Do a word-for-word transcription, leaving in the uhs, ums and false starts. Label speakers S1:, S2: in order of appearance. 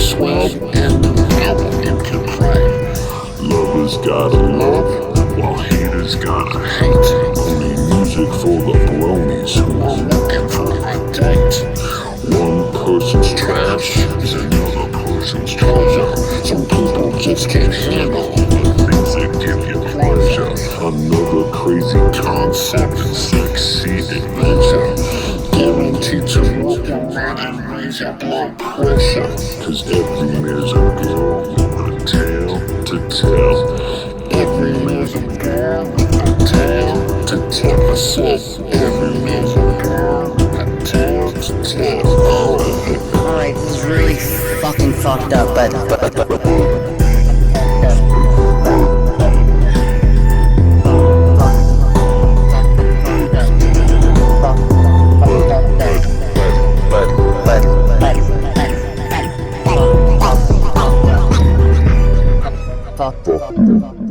S1: swag and the power you can crave. Lovers gotta love, while haters gotta hate. Only music for the bronies who are looking for a date. One person's trash is another person's treasure. Some people just can't handle the things that give you pleasure. Another crazy concept in sexy adventure. Guaranteed to move your mind and raise your blood pressure. Cause every man's a girl with a tale to tell. Every man's a girl with a tale to tell. I said every man's a girl with a tale to tell.
S2: Alright, this is really fucking fucked up, but... but, but, but fuck.